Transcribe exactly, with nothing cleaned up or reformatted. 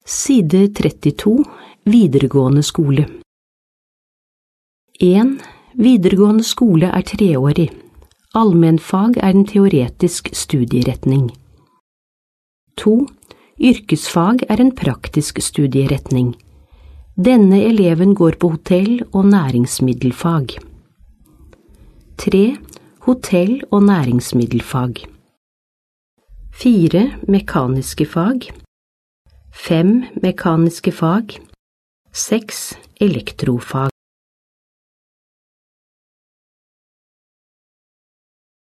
Side trettito, videregående skole. en. Videregående skole er treårig. Allmennfag er en teoretisk studieretning. to. Yrkesfag er en praktisk studieretning. Denne eleven går på hotell- og næringsmiddelfag. tre. Hotell- og næringsmiddelfag. fire. Mekaniske fag. fem. Mekaniske fag. seks. Elektrofag.